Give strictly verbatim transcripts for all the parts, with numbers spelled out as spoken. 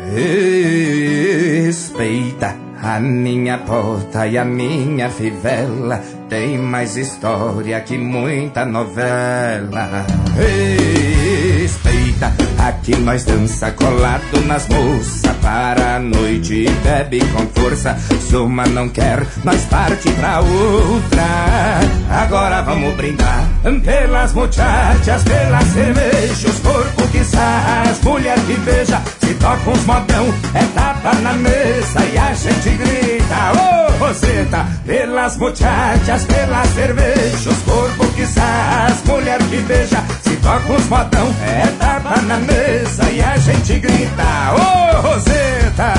Respeita a minha porta e a minha fivela, tem mais história que muita novela. Respeita, aqui nós dança colado nas moças, para a noite e bebe com força. Se uma não quer, nós parte pra outra. Agora vamos brindar pelas muchachas, pelas cervejas, corpo que sarras, mulher que beija. Se toca uns modão, é tapa na mesa e a gente grita: ô, oh, Roseta! Pelas muchachas, pelas cervejas, corpo que sarras, mulher que beija. Se toca uns modão, é tapa na mesa e a gente grita: ô, oh, Roseta!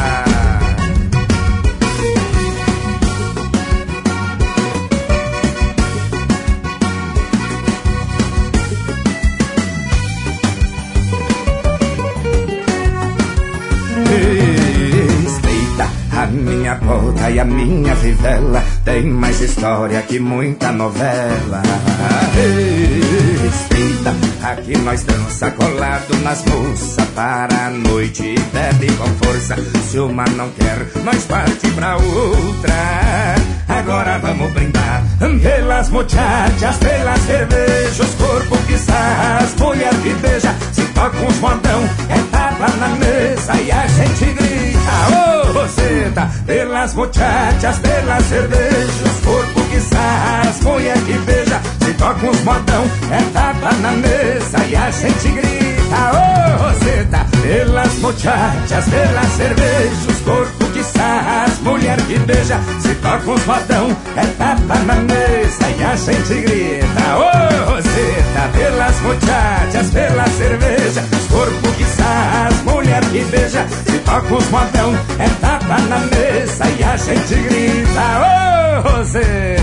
A minha porta e a minha fivela, tem mais história que muita novela. Respeita, aqui nós dança colado nas moças, para a noite e bebe com força. Se uma não quer, nós parte pra outra. Agora vamos brindar pelas muchachas, pelas cervejas, corpo que sarras, mulher que beija. Se toca uns modão, é tapa na mesa e a gente grita: ô, oh, Roseta! Pelas muchachas, pelas cervejas, corpo que sarras, mulher que beija. Se toca uns modão, é tapa na mesa e a gente grita: ô, oh, Roseta! Pelas muchachas, pelas cervejas, corpo que sarras, mulher que beija. Se toca uns modão, é tapa na mesa e a gente grita: ô, oh, Roseta! Pelas muchachas, pelas cervejas, corpo que sarras, mulher que beija. Se toca uns modão, é tapa na mesa e a gente grita: ô, oh, Roseta!